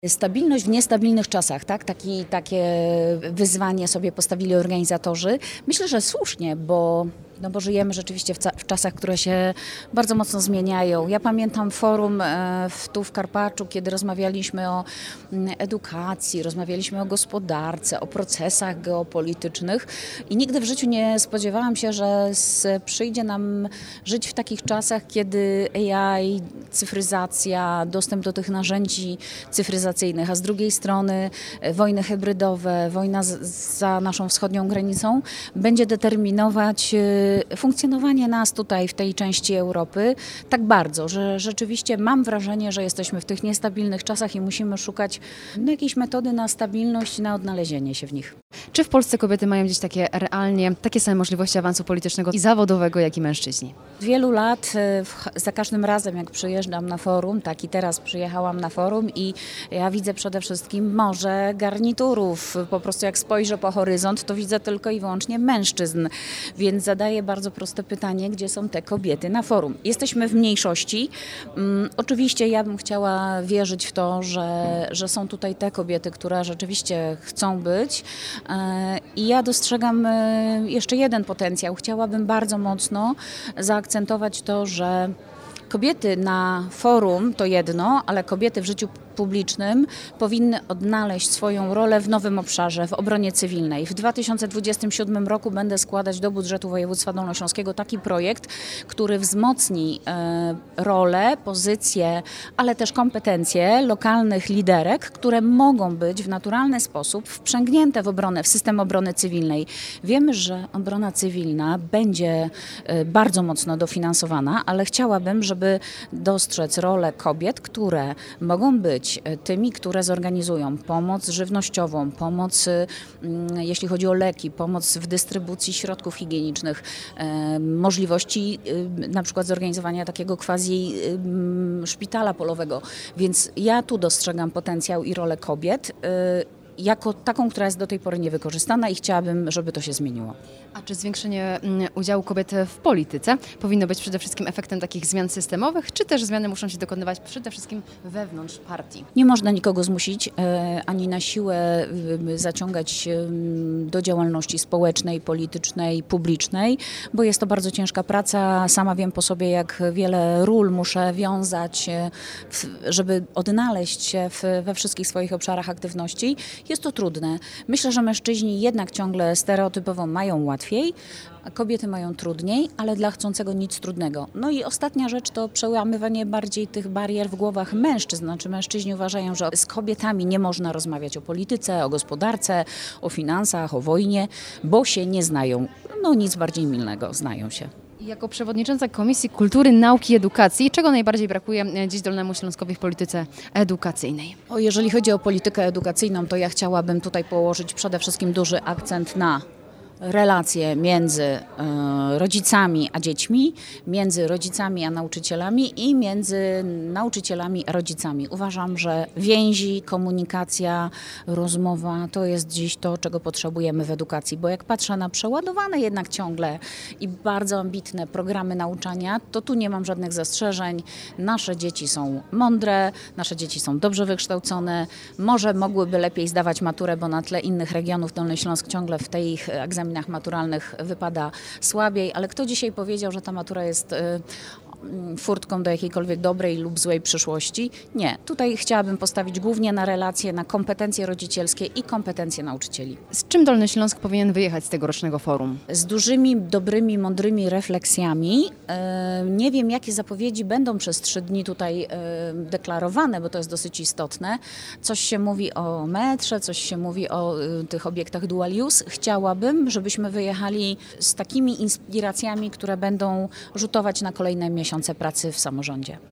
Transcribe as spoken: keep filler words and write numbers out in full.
Stabilność w niestabilnych czasach, tak? Taki, takie wyzwanie sobie postawili organizatorzy. Myślę, że słusznie, bo, no bo żyjemy rzeczywiście w, ca- w czasach, które się bardzo mocno zmieniają. Ja pamiętam forum e, w, tu w Karpaczu, kiedy rozmawialiśmy o mm, edukacji, rozmawialiśmy o gospodarce, o procesach geopolitycznych i nigdy w życiu nie spodziewałam się, że z, przyjdzie nam żyć w takich czasach, kiedy A I, cyfryzacja, dostęp do tych narzędzi cyfryzacyjnych, a z drugiej strony wojny hybrydowe, wojna z, za naszą wschodnią granicą będzie determinować funkcjonowanie nas tutaj w tej części Europy tak bardzo, że rzeczywiście mam wrażenie, że jesteśmy w tych niestabilnych czasach i musimy szukać no, jakiejś metody na stabilność i na odnalezienie się w nich. Czy w Polsce kobiety mają gdzieś takie realnie, takie same możliwości awansu politycznego i zawodowego, jak i mężczyźni? Od wielu lat w, za każdym razem, jak przyjeżdżam na forum, tak i teraz przyjechałam na forum i ja widzę przede wszystkim morze garniturów. Po prostu jak spojrzę po horyzont, to widzę tylko i wyłącznie mężczyzn. Więc zadaję bardzo proste pytanie, gdzie są te kobiety na forum? Jesteśmy w mniejszości. Um, oczywiście ja bym chciała wierzyć w to, że, że są tutaj te kobiety, które rzeczywiście chcą być. E, I ja dostrzegam e, jeszcze jeden potencjał. Chciałabym bardzo mocno zaakcentować to, że kobiety na forum to jedno, ale kobiety w życiu publicznym powinny odnaleźć swoją rolę w nowym obszarze, w obronie cywilnej. W dwa tysiące dwudziestym siódmym roku będę składać do budżetu województwa dolnośląskiego taki projekt, który wzmocni e, rolę, pozycję, ale też kompetencje lokalnych liderek, które mogą być w naturalny sposób wprzęgnięte w obronę, w system obrony cywilnej. Wiemy, że obrona cywilna będzie e, bardzo mocno dofinansowana, ale chciałabym, żeby dostrzec rolę kobiet, które mogą być tymi, które zorganizują pomoc żywnościową, pomoc, jeśli chodzi o leki, pomoc w dystrybucji środków higienicznych, możliwości na przykład zorganizowania takiego quasi szpitala polowego. Więc ja tu dostrzegam potencjał i rolę kobiet jako taką, która jest do tej pory niewykorzystana i chciałabym, żeby to się zmieniło. A czy zwiększenie udziału kobiet w polityce powinno być przede wszystkim efektem takich zmian systemowych, czy też zmiany muszą się dokonywać przede wszystkim wewnątrz partii? Nie można nikogo zmusić e, ani na siłę e, zaciągać e, do działalności społecznej, politycznej, publicznej, bo jest to bardzo ciężka praca. Sama wiem po sobie, jak wiele ról muszę wiązać, e, w, żeby odnaleźć się w, we wszystkich swoich obszarach aktywności. Jest to trudne. Myślę, że mężczyźni jednak ciągle stereotypowo mają łatwiej, a kobiety mają trudniej, ale dla chcącego nic trudnego. No i ostatnia rzecz to przełamywanie bardziej tych barier w głowach mężczyzn. Znaczy mężczyźni uważają, że z kobietami nie można rozmawiać o polityce, o gospodarce, o finansach, o wojnie, bo się nie znają. No nic bardziej mylnego, znają się. Jako przewodnicząca Komisji Kultury, Nauki i Edukacji, czego najbardziej brakuje dziś Dolnemu Śląskowi w polityce edukacyjnej? O, jeżeli chodzi o politykę edukacyjną, to ja chciałabym tutaj położyć przede wszystkim duży akcent na relacje między e, rodzicami a dziećmi, między rodzicami a nauczycielami i między nauczycielami a rodzicami. Uważam, że więzi, komunikacja, rozmowa to jest dziś to, czego potrzebujemy w edukacji, bo jak patrzę na przeładowane jednak ciągle i bardzo ambitne programy nauczania, to tu nie mam żadnych zastrzeżeń. Nasze dzieci są mądre, nasze dzieci są dobrze wykształcone, może mogłyby lepiej zdawać maturę, bo na tle innych regionów Dolny Śląsk ciągle w tych egzaminach maturalnych wypada słabiej, ale kto dzisiaj powiedział, że ta matura jest furtką do jakiejkolwiek dobrej lub złej przyszłości? Nie. Tutaj chciałabym postawić głównie na relacje, na kompetencje rodzicielskie i kompetencje nauczycieli. Z czym Dolny Śląsk powinien wyjechać z tegorocznego forum? Z dużymi, dobrymi, mądrymi refleksjami. Nie wiem, jakie zapowiedzi będą przez trzy dni tutaj deklarowane, bo to jest dosyć istotne. Coś się mówi o metrze, coś się mówi o tych obiektach dual use. Chciałabym, żebyśmy wyjechali z takimi inspiracjami, które będą rzutować na kolejne miesiące pracy w samorządzie.